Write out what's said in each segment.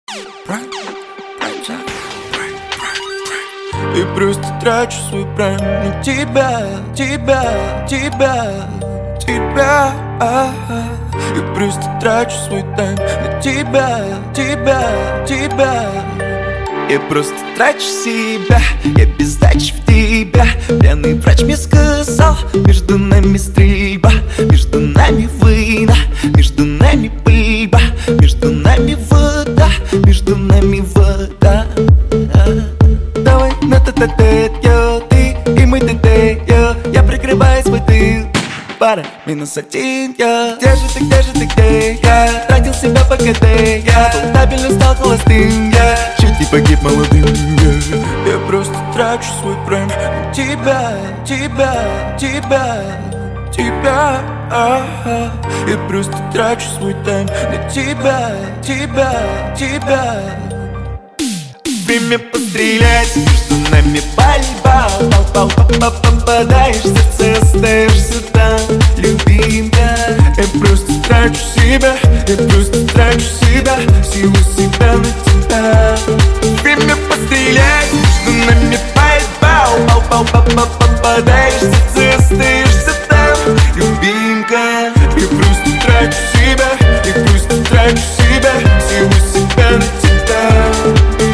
И просто трачу свой прайм на тебя. И просто трачу свой тайм на тебя. Я просто трачу себя, я без сдачи в тебя. Пьяный врач мне сказал, между нами стрельба, между нами война, между нами пыльба, между нами вода, между нами вода. Давай на тет-а-тет, йо, ты и мы тет-а-тет, я прикрываю свой тыл. Пара, -1, я. Где же ты, где? Я тратил себя по КТ, я стабильно стал холостым, я чуть не погиб молодым, я просто трачу свой прайм на тебя. Я просто трачу свой тайм на тебя. Время пострелять, между нами пальба. Попадаешь в сердце, остаешься там, любимая. Я просто трачу себя, силу себя на тебя. Время пострелять, между нами пальба. Попадаешь в сердце, остаешься там, любимка. Я просто трачу себя, силу себя на тебя.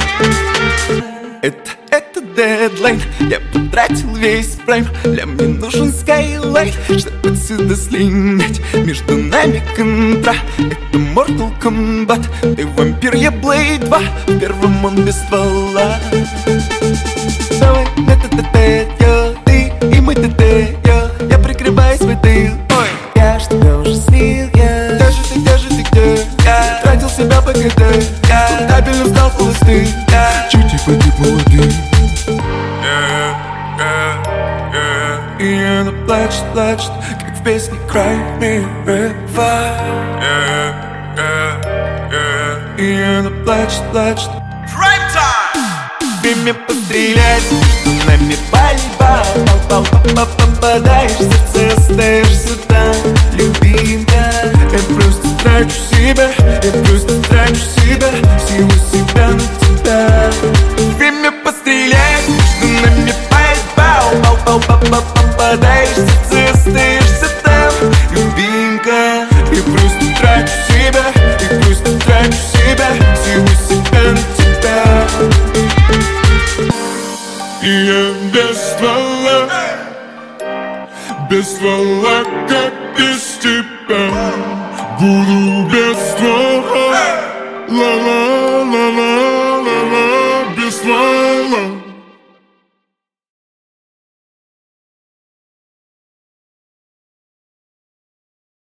Это дедлайн, я потратил весь прайм. Для мне нужен скайлайн, чтобы отсюда слинять. Между нами контра, это Mortal Kombat. Ты вампир, я Blade 2, в первом он без ствола. Давай на тет-а-тет, йо, ты и мы тет-а-тет, я прикрываю свой тыл. Ой, я ж тебя уже слил, я. Где же ты, где? Я тратил себя по КТ, я стабильно стал холостым, я чуть не погиб молодым. И она плачет, как в песне Cry Me River. И она плачет. Prime time! Время пострелять, между нами пальба. Попадаешь в сердце, остаешься там, любимая. Я просто трачу себя, силу себя на тебя. Время пострелять, между нами пальба. Попадаешь в сердце, остаешься там, любимка. Я просто трачу себя, силу себя на тебя. И я без ствола,